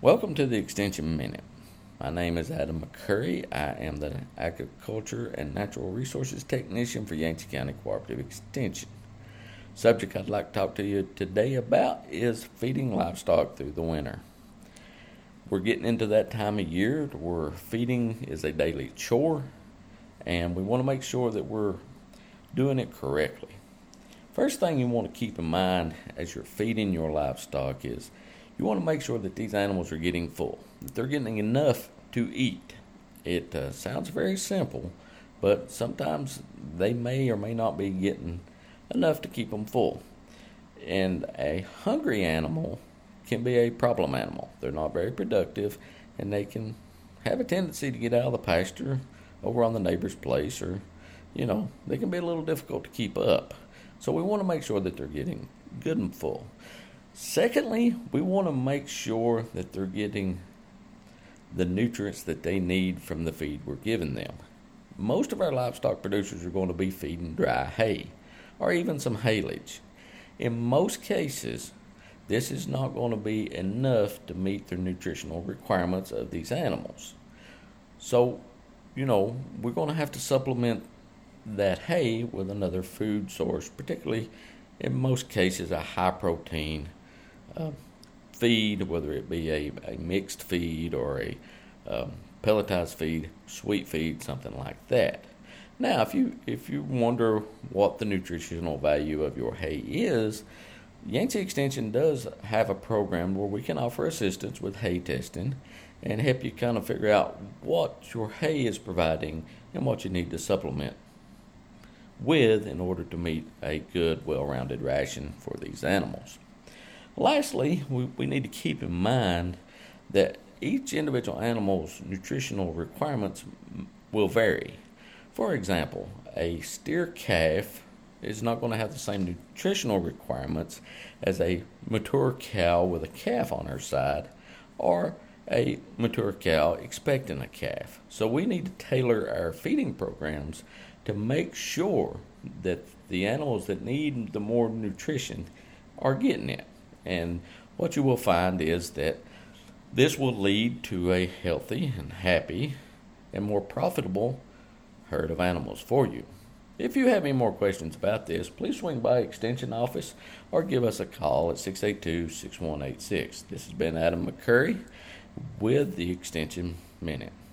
Welcome to the Extension Minute. My name is Adam McCurry. I am the Agriculture and Natural Resources Technician for Yancey County Cooperative Extension. Subject I'd like to talk to you today about is feeding livestock through the winter. We're getting into that time of year where feeding is a daily chore, and we want to make sure that we're doing it correctly. First thing you want to keep in mind as you're feeding your livestock is you want to make sure that these animals are getting full, that they're getting enough to eat. It sounds very simple, but sometimes they may or may not be getting enough to keep them full. And a hungry animal can be a problem animal. They're not very productive, and they can have a tendency to get out of the pasture over on the neighbor's place, or, they can be a little difficult to keep up. So we want to make sure that they're getting good and full. Secondly, we want to make sure that they're getting the nutrients that they need from the feed we're giving them. Most of our livestock producers are going to be feeding dry hay or even some haylage. In most cases, this is not going to be enough to meet the nutritional requirements of these animals. So, we're going to have to supplement that hay with another food source, particularly in most cases a high protein feed, whether it be a mixed feed or a pelletized feed, sweet feed, something like that. Now, if you wonder what the nutritional value of your hay is, Yancey Extension does have a program where we can offer assistance with hay testing and help you kind of figure out what your hay is providing and what you need to supplement with in order to meet a good, well-rounded ration for these animals. Lastly, we need to keep in mind that each individual animal's nutritional requirements will vary. For example, a steer calf is not going to have the same nutritional requirements as a mature cow with a calf on her side, or a mature cow expecting a calf. So we need to tailor our feeding programs to make sure that the animals that need the more nutrition are getting it. And what you will find is that this will lead to a healthy and happy and more profitable herd of animals for you. If you have any more questions about this, please swing by Extension office or give us a call at 682-6186. This has been Adam McCurry with the Extension Minute.